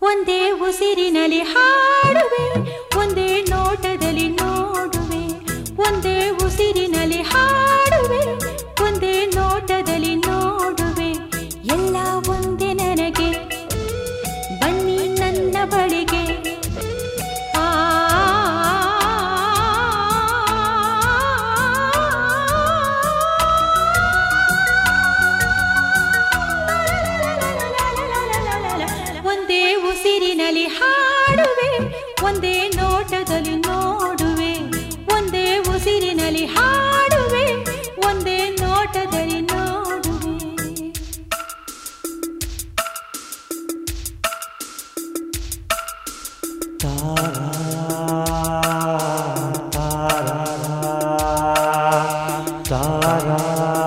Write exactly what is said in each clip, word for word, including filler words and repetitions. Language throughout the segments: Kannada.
ಒಂದೇ ಉಸಿರಿನಲ್ಲಿ ಹಾಡುವೆ, ಒಂದೇ ನೋಟದಲ್ಲಿ ನೋಡುವೆ. ಒಂದೇ ಉಸಿರಿನಲ್ಲಿ ಹಾಡುವೆ, ಒಂದೇ ನೋಟದಲ್ಲಿ ನೋಡುವೆ. ಎಲ್ಲ ಒಂದೇ ನನಗೆ, ಬನ್ನಿ ನನ್ನ ಬಳಿಗೆ. ಒಂದೇ ಉಸಿರಿನಲ್ಲಿ ಹಾಡುವೆ, ಒಂದೇ ನೋಟದಲ್ಲಿ ನೋಡುವೆ. ಒಂದೇ ಉಸಿರಿನಲ್ಲಿ ಹಾಡುವೆ, ಒಂದೇ ನೋಟದಲ್ಲಿ ನೋಡುವೆ. ತಾರಾ ತಾರಾ ತಾರಾ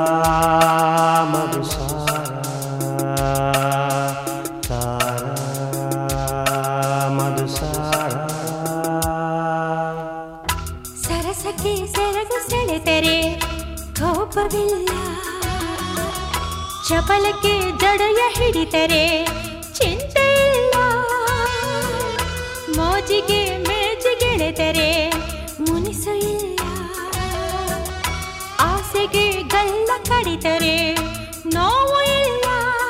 ಮಧುಸಾರ ತಾರಾ ಮಧುಸಾರ. ಸರಸಕ್ಕೆ ಸೆರಗು ಸೆಳೆದರೆ ಕೋಪವಿಲ್ಲ, ಚಪಲಕ್ಕೆ ಜಡೆಯ ಹಿಡಿದರೆ ಚಿಂತೆ ಇಲ್ಲ. ಮೋಜಿಗೆ ಮೇಜಿಗೆಳೆದರೆ ಮುನಿಸು ಇಲ್ಲ, ಆಸೆಗೆ ಗಲ್ಲ ಕಡಿದರೆ ನೋವು ಇಲ್ಲ.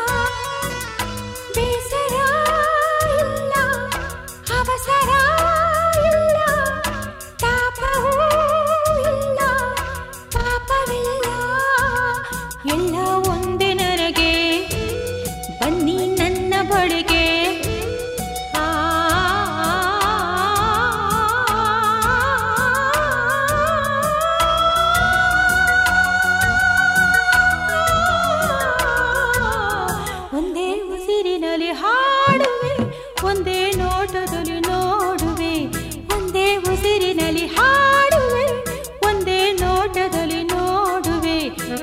ಬೇಸರ ಇಲ್ಲ, ಅವಸರ ಇಲ್ಲ, ತಾಪವೂ ಇಲ್ಲ, ಪಾಪವಿಲ್ಲ. ಎಲ್ಲ ಒಂದೇ ನನಗೆ, ಬನ್ನಿ ನನ್ನ ಬಳಿಗೆ. ಒಂದೇ ಉಸಿರಿನಲ್ಲಿ ಹಾಡುವೆ, ಒಂದೇ ನೋಟದಲ್ಲಿ ನೋಡುವೆ. ಒಂದೇ ಉಸಿರಿನಲ್ಲಿ ಹಾಡುವೆ, ಒಂದೇ ನೋಟದಲ್ಲಿ ನೋಡುವೆ.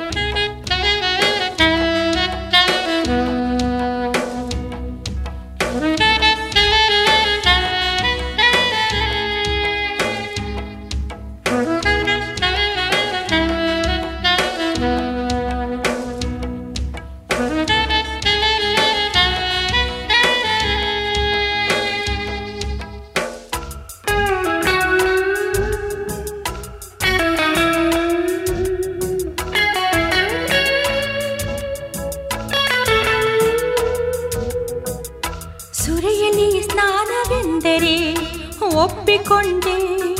ಸುರಿಯಲಿ ಸ್ನಾನವೆಂದರೆ ಒಪ್ಪಿಕೊಂಡೆ,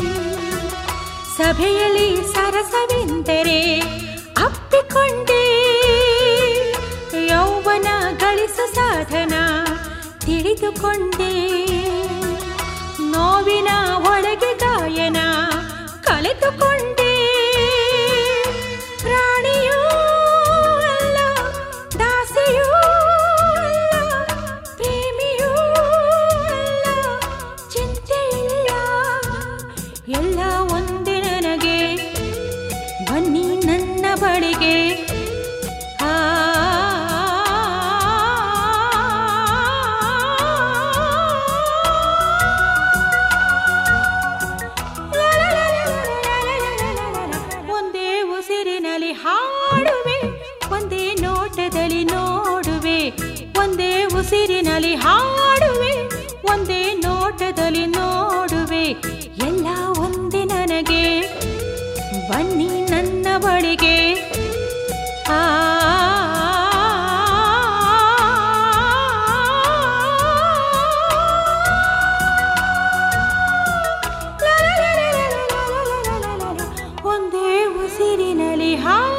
ಸಭೆಯಲ್ಲಿ ಸರಸವೆಂದರೆ ಅಪ್ಪಿಕೊಂಡೆ. ಯೌವನ ಗಳಿಸ ಸಾಧನ ತಿಳಿದುಕೊಂಡೆ, ನೋವಿನ ಒಳಗೆ ಗಾಯನ ಕಲಿತುಕೊಂಡೆ. ಪ್ರಾಣಿಯೂ ಅಲ್ಲ, ದಾಸಿಯೂ ಅಲ್ಲ, ಪ್ರೇಮಿಯೂ ಅಲ್ಲ, ಚಿಂತೆ ಇಲ್ಲ. ಎಲ್ಲ ಒಂದೇ ನನಗೆ, ಬನ್ನಿ ನನ್ನ ಬಳಿಗೆ. ಆ ಒಂದೇ ಉಸಿರಿನಲ್ಲಿ ಹಾಡುವೆ, ಒಂದೇ ನೋಟದಲ್ಲಿ ನೋಡುವೆ. ಒಂದೇ ಉಸಿರಿನಲ್ಲಿ ಹಾಡುವೆ, ಒಂದೇ ನೋಟದಲ್ಲಿ ನೋಡುವೆ. ಎಲ್ಲ ಒಂದೇ ನನಗೆ, ಬನ್ನಿ ನನ್ನ ಬಳಿಗೆ. ಆ ಒಂದೇ ಉಸಿರಿನಲ್ಲಿ ಹಾ